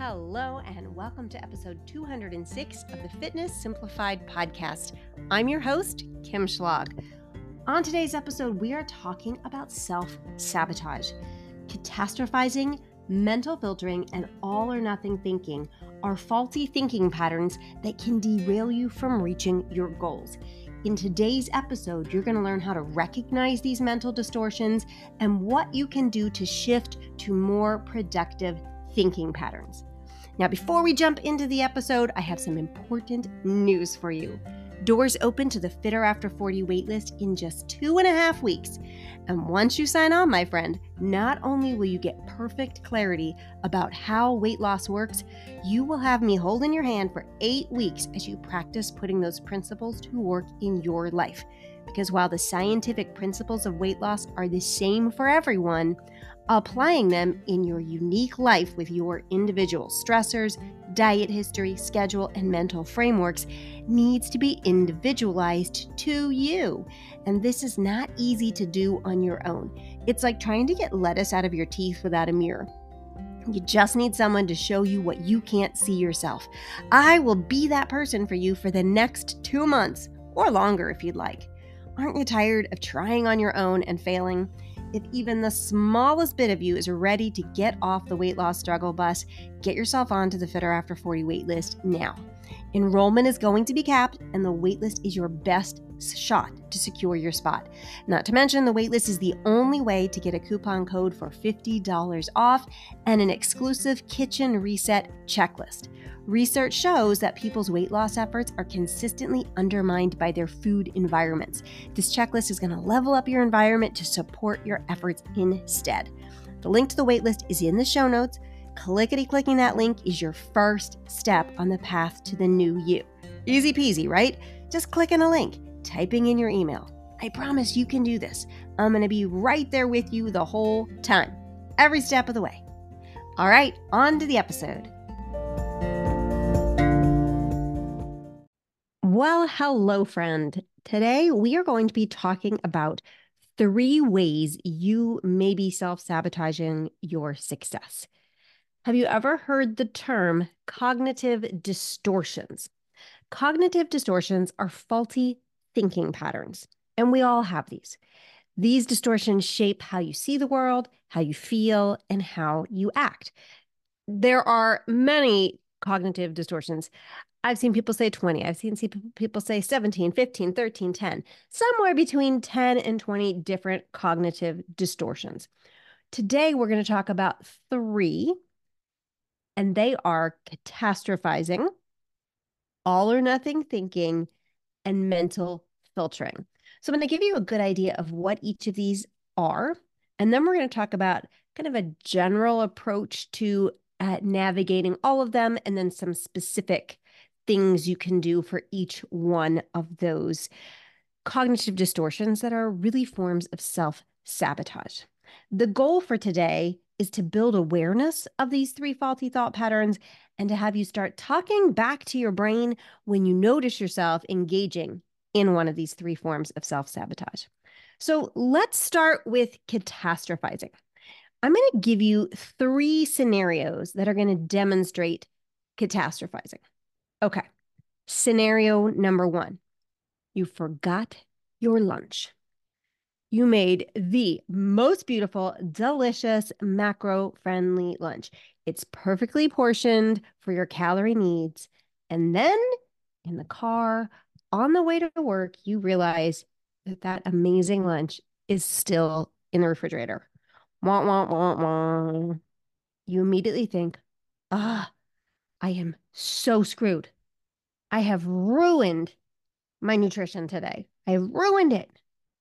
Hello, and welcome to episode 206 of the Fitness Simplified podcast. I'm your host, Kim Schlag. On today's episode, we are talking about self-sabotage. Catastrophizing, mental filtering, and all or nothing thinking are faulty thinking patterns that can derail you from reaching your goals. In today's episode, you're going to learn how to recognize these mental distortions and what you can do to shift to more productive thinking patterns. Now, before we jump into the episode, I have some important news for you. Doors open to the Fitter After 40 waitlist in just 2.5 weeks. And once you sign on, my friend, not only will you get perfect clarity about how weight loss works, you will have me holding your hand for 8 weeks as you practice putting those principles to work in your life. Because while the scientific principles of weight loss are the same for everyone, applying them in your unique life with your individual stressors, diet history, schedule, and mental frameworks needs to be individualized to you. And this is not easy to do on your own. It's like trying to get lettuce out of your teeth without a mirror. You just need someone to show you what you can't see yourself. I will be that person for you for the next 2 months, or longer if you'd like. Aren't you tired of trying on your own and failing? If even the smallest bit of you is ready to get off the weight loss struggle bus, get yourself onto the Fitter After 40 waitlist now. Enrollment is going to be capped, and the waitlist is your best shot to secure your spot. Not to mention, the waitlist is the only way to get a coupon code for $50 off and an exclusive kitchen reset checklist. Research shows that people's weight loss efforts are consistently undermined by their food environments. This checklist is going to level up your environment to support your efforts instead. The link to the waitlist is in the show notes. Clickety-clicking that link is your first step on the path to the new you. Easy peasy, right? Just clicking a link, typing in your email. I promise you can do this. I'm going to be right there with you the whole time, every step of the way. All right, on to the episode. Well, hello, friend. Today, we are going to be talking about 3 ways you may be self-sabotaging your success. Have you ever heard the term cognitive distortions? Cognitive distortions are faulty thinking patterns, and we all have these. These distortions shape how you see the world, how you feel, and how you act. There are many cognitive distortions. I've seen people say 20. I've seen people say 17, 15, 13, 10. Somewhere between 10 and 20 different cognitive distortions. Today, we're going to talk about 3, and they are catastrophizing, all or nothing thinking, and mental filtering. So I'm going to give you a good idea of what each of these are, and then we're going to talk about kind of a general approach to navigating all of them, and then some specific things you can do for each one of those cognitive distortions that are really forms of self-sabotage. The goal for today is to build awareness of these 3 faulty thought patterns and to have you start talking back to your brain when you notice yourself engaging in one of these 3 forms of self-sabotage. So let's start with catastrophizing. I'm going to give you 3 scenarios that are going to demonstrate catastrophizing. Okay, scenario number 1. You forgot your lunch. You made the most beautiful, delicious, macro-friendly lunch. It's perfectly portioned for your calorie needs. And then in the car, on the way to work, you realize that that amazing lunch is still in the refrigerator. Wah, wah, wah, wah. You immediately think, I am so screwed. I have ruined my nutrition today. I ruined it.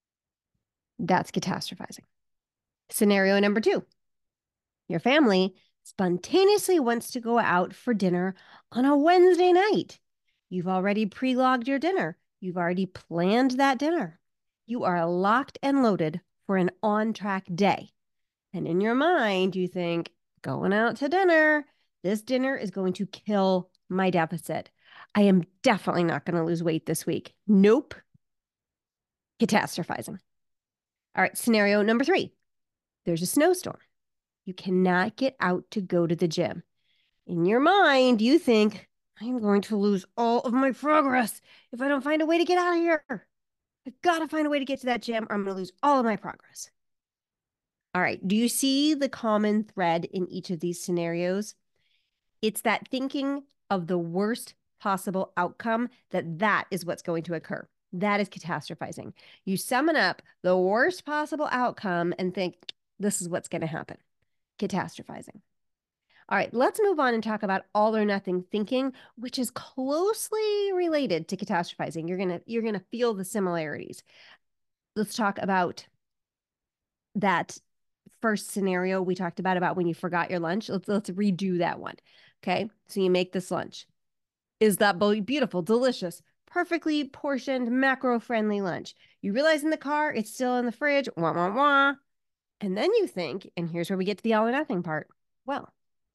That's catastrophizing. Scenario number 2. Your family spontaneously wants to go out for dinner on a Wednesday night. You've already pre-logged your dinner. You've already planned that dinner. You are locked and loaded for an on-track day. And in your mind, you think, going out to dinner, this dinner is going to kill my deficit. I am definitely not going to lose weight this week. Nope. Catastrophizing. All right, scenario number 3. There's a snowstorm. You cannot get out to go to the gym. In your mind, you think, I'm going to lose all of my progress if I don't find a way to get out of here. I've got to find a way to get to that gym or I'm going to lose all of my progress. All right. Do you see the common thread in each of these scenarios? It's that thinking of the worst possible outcome that is what's going to occur. That is catastrophizing. You summon up the worst possible outcome and think, this is what's going to happen. Catastrophizing. All right, let's move on and talk about all or nothing thinking, which is closely related to catastrophizing. You're gonna feel the similarities. Let's talk about that first scenario we talked about when you forgot your lunch. Let's redo that one. Okay, so you make this lunch. Is that beautiful, delicious, perfectly portioned, macro-friendly lunch? You realize in the car it's still in the fridge. Wah wah wah. And then you think, and here's where we get to the all or nothing part. Well,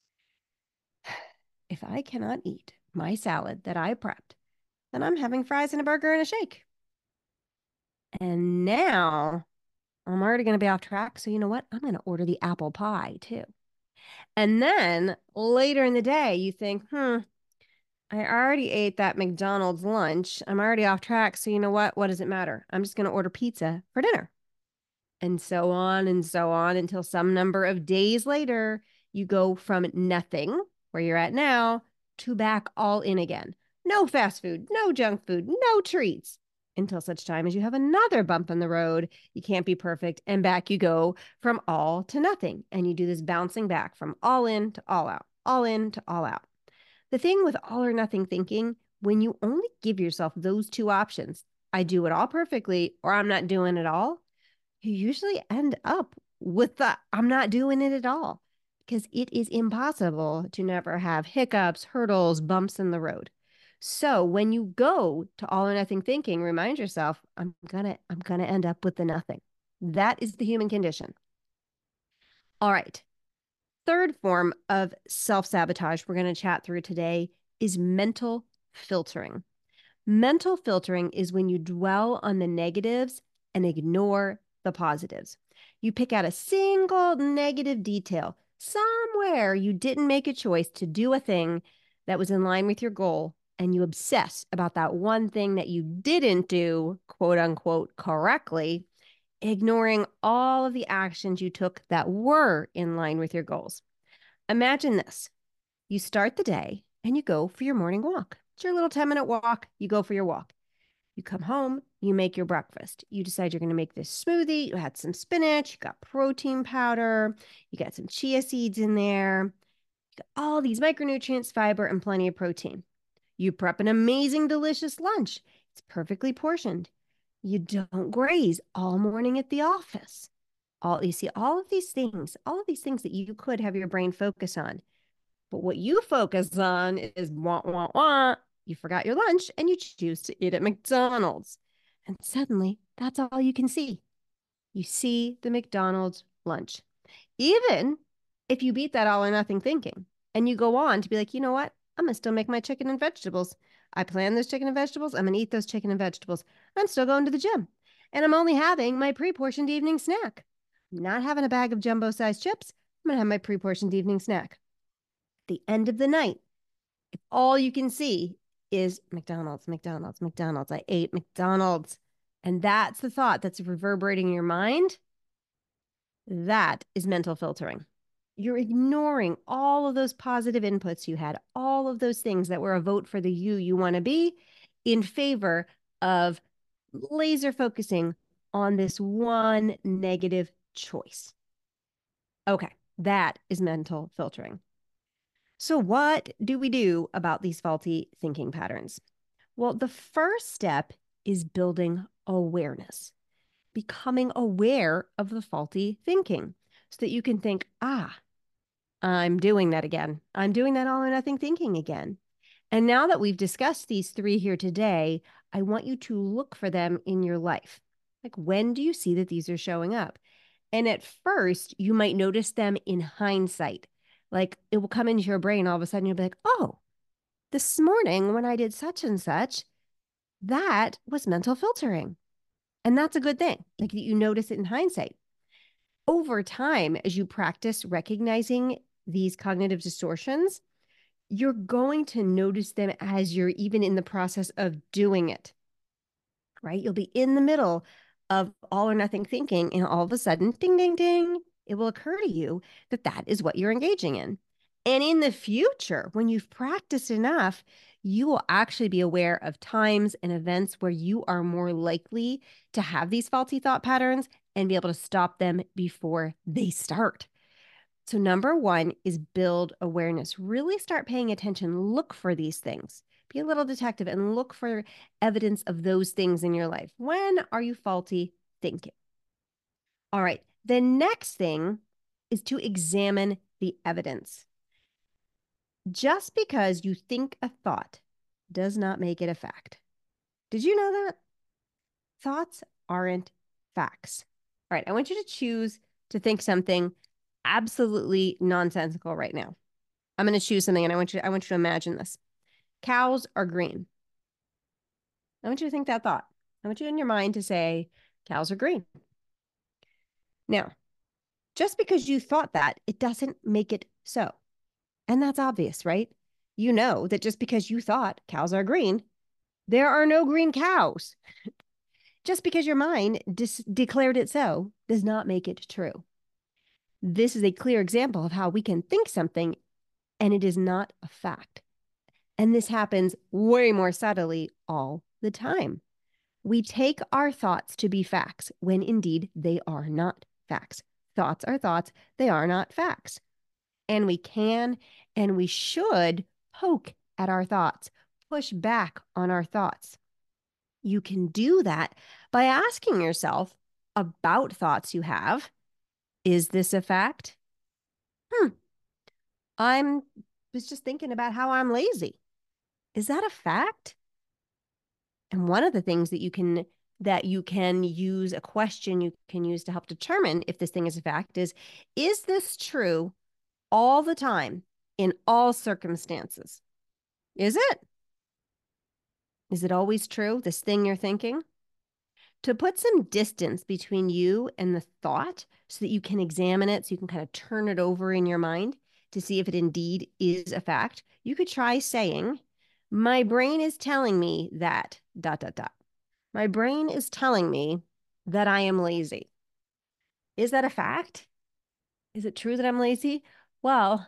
if I cannot eat my salad that I prepped, then I'm having fries and a burger and a shake. And now I'm already going to be off track. So you know what? I'm going to order the apple pie too. And then later in the day, you think, I already ate that McDonald's lunch. I'm already off track. So you know what? What does it matter? I'm just going to order pizza for dinner. And so on until some number of days later, you go from nothing, where you're at now, to back all in again. No fast food, no junk food, no treats, until such time as you have another bump in the road. You can't be perfect. And back you go from all to nothing. And you do this bouncing back from all in to all out, all in to all out. The thing with all or nothing thinking, when you only give yourself those two options, I do it all perfectly or I'm not doing it all, you usually end up with the I'm not doing it at all, because it is impossible to never have hiccups, hurdles, bumps in the road. So when you go to all or nothing thinking, remind yourself, I'm gonna end up with the nothing. That is the human condition. All right. Third form of self-sabotage we're going to chat through today is mental filtering. Mental filtering is when you dwell on the negatives and ignore the positives. You pick out a single negative detail. Somewhere you didn't make a choice to do a thing that was in line with your goal, and you obsess about that one thing that you didn't do, quote unquote, correctly, ignoring all of the actions you took that were in line with your goals. Imagine this. You start the day and you go for your morning walk. It's your little 10-minute walk. You go for your walk. You come home, you make your breakfast. You decide you're going to make this smoothie. You had some spinach, you got protein powder, you got some chia seeds in there, you got all these micronutrients, fiber, and plenty of protein. You prep an amazing, delicious lunch. It's perfectly portioned. You don't graze all morning at the office. You see all of these things that you could have your brain focus on. But what you focus on is wah, wah, wah. You forgot your lunch and you choose to eat at McDonald's. And suddenly, that's all you can see. You see the McDonald's lunch. Even if you beat that all or nothing thinking and you go on to be like, you know what? I'm going to still make my chicken and vegetables. I plan those chicken and vegetables. I'm going to eat those chicken and vegetables. I'm still going to the gym. And I'm only having my pre-portioned evening snack. I'm not having a bag of jumbo-sized chips. I'm going to have my pre-portioned evening snack. The end of the night, if all you can see is McDonald's, McDonald's, McDonald's, I ate McDonald's, and that's the thought that's reverberating in your mind, that is mental filtering. You're ignoring all of those positive inputs you had, all of those things that were a vote for the you want to be, in favor of laser focusing on this one negative choice. Okay, that is mental filtering. So what do we do about these faulty thinking patterns? Well, the first step is building awareness, becoming aware of the faulty thinking so that you can think, I'm doing that again. I'm doing that all or nothing thinking again. And now that we've discussed these three here today, I want you to look for them in your life. Like, when do you see that these are showing up? And at first, you might notice them in hindsight. Like, it will come into your brain all of a sudden, you'll be like, oh, this morning when I did such and such, that was mental filtering. And that's a good thing. Like, you notice it in hindsight. Over time, as you practice recognizing these cognitive distortions, you're going to notice them as you're even in the process of doing it, right? You'll be in the middle of all or nothing thinking, and all of a sudden, ding, ding, ding, it will occur to you that that is what you're engaging in. And in the future, when you've practiced enough, you will actually be aware of times and events where you are more likely to have these faulty thought patterns and be able to stop them before they start. So, number one is build awareness. Really start paying attention. Look for these things. Be a little detective and look for evidence of those things in your life. When are you faulty thinking? All right. The next thing is to examine the evidence. Just because you think a thought does not make it a fact. Did you know that? Thoughts aren't facts. All right. I want you to choose to think something absolutely nonsensical right now. I'm going to choose something, and I want you to imagine this. Cows are green. I want you to think that thought. I want you in your mind to say, cows are green. Now, just because you thought that, it doesn't make it so. And that's obvious, right? You know that just because you thought cows are green, there are no green cows. Just because your mind declared it so does not make it true. This is a clear example of how we can think something and it is not a fact. And this happens way more subtly all the time. We take our thoughts to be facts when indeed they are not facts. Thoughts are thoughts, they are not facts. And we can and we should poke at our thoughts, push back on our thoughts. You can do that by asking yourself about thoughts you have. Is this a fact? I'm was just thinking about how I'm lazy. Is that a fact? And one of the things that you can use, a question you can use to help determine if this thing is a fact is this true all the time in all circumstances? Is it? Is it always true, this thing you're thinking? To put some distance between you and the thought so that you can examine it, so you can kind of turn it over in your mind to see if it indeed is a fact, you could try saying, my brain is telling me that, dot, dot, dot. My brain is telling me that I am lazy. Is that a fact? Is it true that I'm lazy? Well,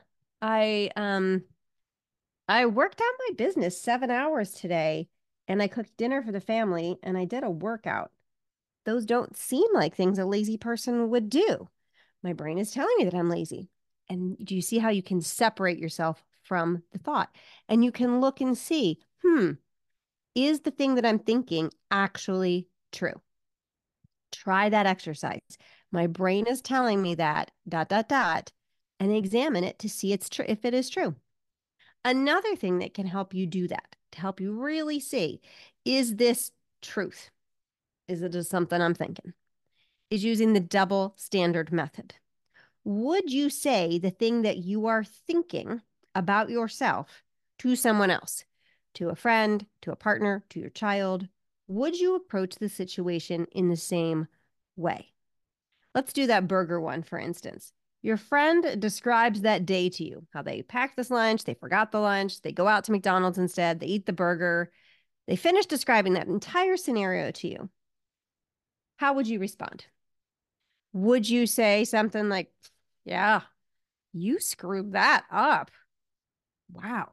I worked on my business 7 hours today and I cooked dinner for the family and I did a workout. Those don't seem like things a lazy person would do. My brain is telling me that I'm lazy. And do you see how you can separate yourself from the thought? And you can look and see, is the thing that I'm thinking actually true? Try that exercise. My brain is telling me that, dot, dot, dot, and examine it to see it's true, if it is true. Another thing that can help you do that, to help you really see, is this truth? Is it just something I'm thinking? Is using the double standard method. Would you say the thing that you are thinking about yourself to someone else, to a friend, to a partner, to your child? Would you approach the situation in the same way? Let's do that burger one, for instance. Your friend describes that day to you, how they packed this lunch, they forgot the lunch, they go out to McDonald's instead, they eat the burger. They finish describing that entire scenario to you. How would you respond? Would you say something like, yeah, you screwed that up? Wow.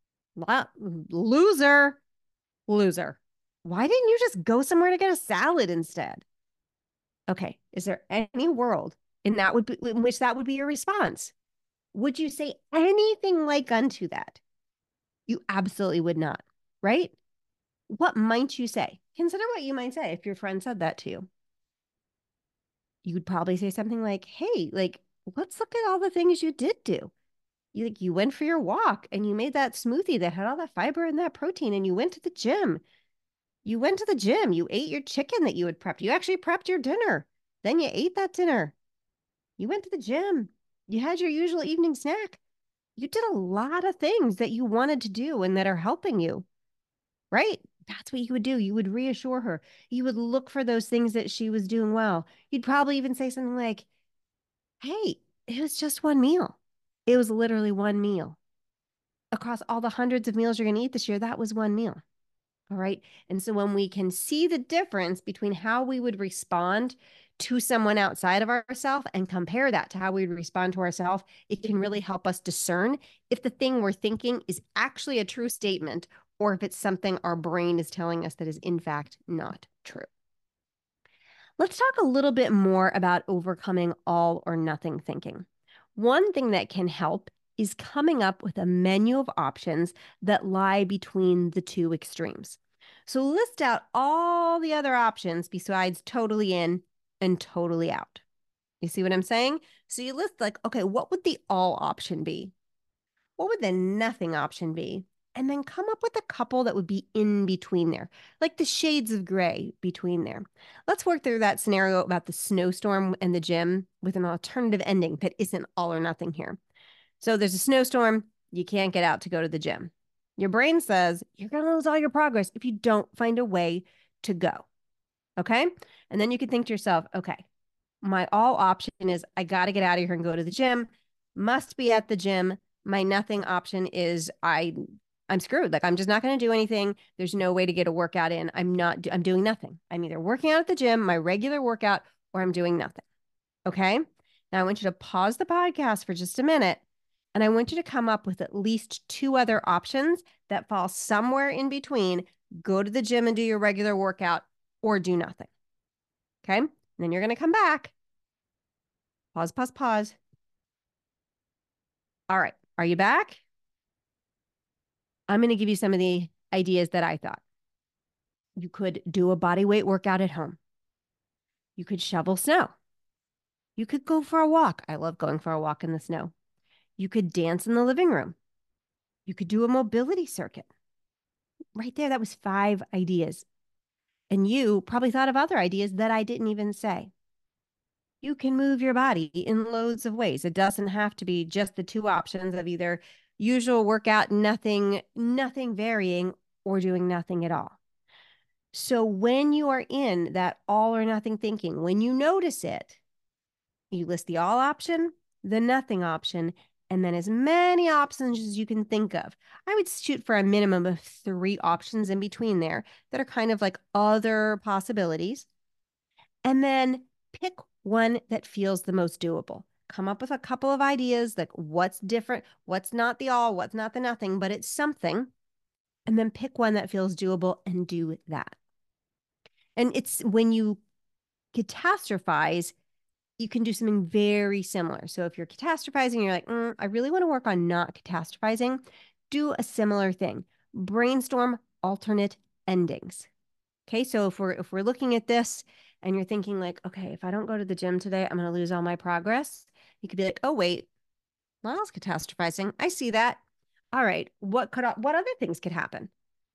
Loser, loser. Why didn't you just go somewhere to get a salad instead? Okay. Is there any world in which that would be your response? Would you say anything like unto that? You absolutely would not, right? What might you say? Consider what you might say if your friend said that to you. You would probably say something like, hey, like, let's look at all the things you did do. You went for your walk and you made that smoothie that had all that fiber and that protein, and you went to the gym. You went to the gym. You ate your chicken that you had prepped. You actually prepped your dinner. Then you ate that dinner. You went to the gym. You had your usual evening snack. You did a lot of things that you wanted to do and that are helping you, right? That's what you would do. You would reassure her. You would look for those things that she was doing well. You'd probably even say something like, hey, it was just one meal. It was literally one meal. across all the hundreds of meals you're going to eat this year, that was one meal. All right. And so when we can see the difference between how we would respond to someone outside of ourselves and compare that to how we would respond to ourselves, it can really help us discern if the thing we're thinking is actually a true statement or if it's something our brain is telling us that is in fact not true. Let's talk a little bit more about overcoming all or nothing thinking. One thing that can help is coming up with a menu of options that lie between the two extremes. So list out all the other options besides totally in and totally out. You see what I'm saying? So you list like, okay, what would the all option be? What would the nothing option be? And then come up with a couple that would be in between there, like the shades of gray between there. Let's work through that scenario about the snowstorm and the gym with an alternative ending that isn't all or nothing here. So there's a snowstorm, you can't get out to go to the gym. Your brain says you're going to lose all your progress if you don't find a way to go. Okay. And then you can think to yourself, okay, my all option is I got to get out of here and go to the gym, must be at the gym. My nothing option is I'm screwed. Like I'm just not going to do anything. There's no way to get a workout in. I'm doing nothing. I'm either working out at the gym, my regular workout, or I'm doing nothing. Okay. Now I want you to pause the podcast for just a minute. And I want you to come up with at least two other options that fall somewhere in between go to the gym and do your regular workout or do nothing. Okay. And then you're going to come back. Pause, pause, pause. All right. Are you back? I'm going to give you some of the ideas that I thought. You could do a body weight workout at home. You could shovel snow. You could go for a walk. I love going for a walk in the snow. You could dance in the living room. You could do a mobility circuit. Right there, that was 5 ideas. And you probably thought of other ideas that I didn't even say. You can move your body in loads of ways. It doesn't have to be just the 2 options of either usual workout, nothing varying, or doing nothing at all. So when you are in that all or nothing thinking, when you notice it, you list the all option, the nothing option, and then as many options as you can think of. I would shoot for a minimum of 3 options in between there that are kind of like other possibilities. And then pick one that feels the most doable. Come up with a couple of ideas like what's different, what's not the all, what's not the nothing, but it's something. And then pick one that feels doable and do that. And it's when you catastrophize, you can do something very similar. So if you're catastrophizing, you're like, I really want to work on not catastrophizing, do a similar thing. Brainstorm alternate endings. Okay, so if we're looking at this and you're thinking like, okay, if I don't go to the gym today, I'm going to lose all my progress. You could be like, oh wait, well, I was catastrophizing. I see that. All right, what other things could happen?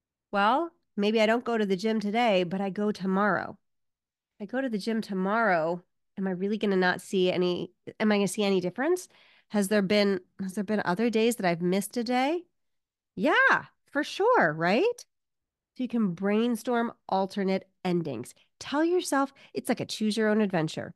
Well, maybe I don't go to the gym today, but I go tomorrow. I go to the gym tomorrow. Am I really going to not see any? Am I going to see any difference? Has there been other days that I've missed a day? Yeah, for sure, right? So you can brainstorm alternate endings. Tell yourself it's like a choose your own adventure.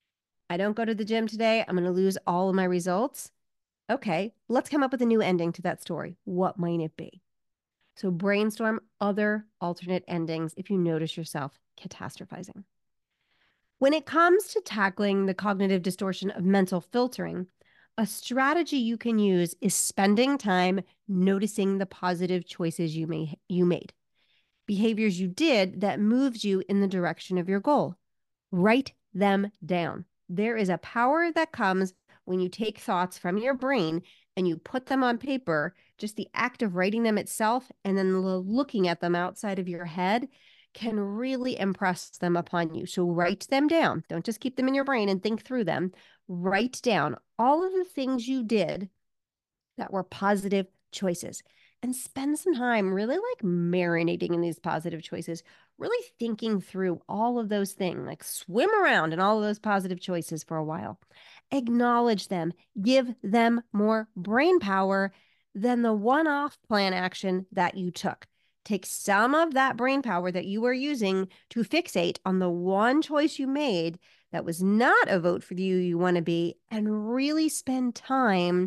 I don't go to the gym today. I'm going to lose all of my results. Okay, let's come up with a new ending to that story. What might it be? So brainstorm other alternate endings if you notice yourself catastrophizing. When it comes to tackling the cognitive distortion of mental filtering, a strategy you can use is spending time noticing the positive choices you made, behaviors you did that moved you in the direction of your goal. Write them down. There is a power that comes when you take thoughts from your brain and you put them on paper. Just the act of writing them itself and then looking at them outside of your head can really impress them upon you. So write them down. Don't just keep them in your brain and think through them. Write down all of the things you did that were positive choices and spend some time really like marinating in these positive choices, really thinking through all of those things, like swim around in all of those positive choices for a while. Acknowledge them, give them more brain power than the one-off plan action that you took. Take some of that brain power that you were using to fixate on the one choice you made that was not a vote for you want to be, and really spend time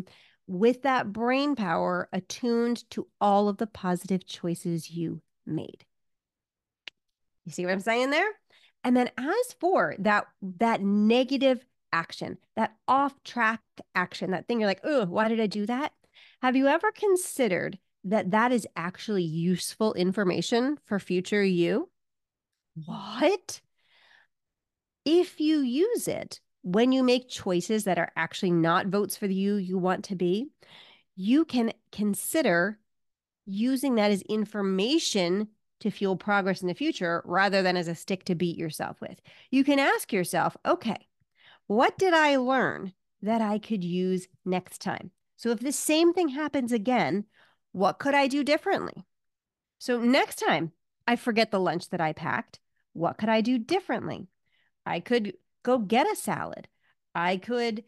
with that brain power attuned to all of the positive choices you made. You see what I'm saying there? And then as for that negative action, that off-track action, that thing you're like, oh, why did I do that? Have you ever considered that that is actually useful information for future you? What? If you use it when you make choices that are actually not votes for the you want to be, you can consider using that as information to fuel progress in the future rather than as a stick to beat yourself with. You can ask yourself, okay, what did I learn that I could use next time? So if the same thing happens again, what could I do differently? So next time I forget the lunch that I packed, what could I do differently? I could go get a salad. I could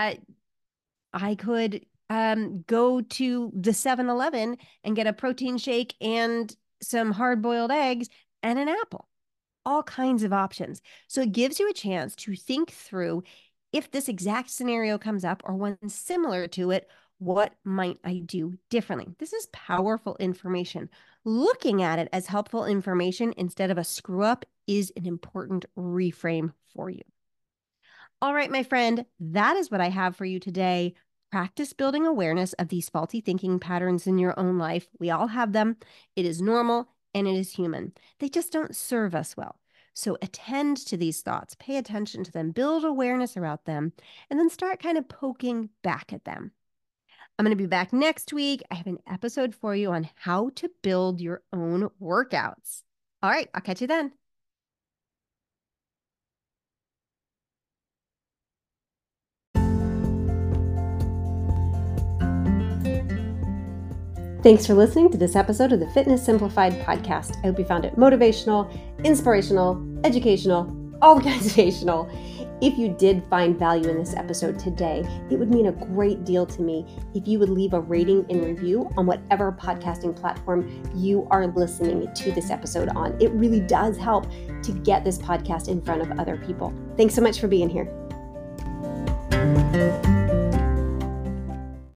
go to the 7-Eleven and get a protein shake and some hard-boiled eggs and an apple. All kinds of options. So it gives you a chance to think through, if this exact scenario comes up or one similar to it, what might I do differently? This is powerful information. Looking at it as helpful information instead of a screw up is an important reframe for you. All right, my friend, that is what I have for you today. Practice building awareness of these faulty thinking patterns in your own life. We all have them. It is normal and it is human. They just don't serve us well. So attend to these thoughts, pay attention to them, build awareness about them, and then start kind of poking back at them. I'm going to be back next week. I have an episode for you on how to build your own workouts. All right, I'll catch you then. Thanks for listening to this episode of the Fitness Simplified podcast. I hope you found it motivational, inspirational, educational, organizational. If you did find value in this episode today, it would mean a great deal to me if you would leave a rating and review on whatever podcasting platform you are listening to this episode on. It really does help to get this podcast in front of other people. Thanks so much for being here.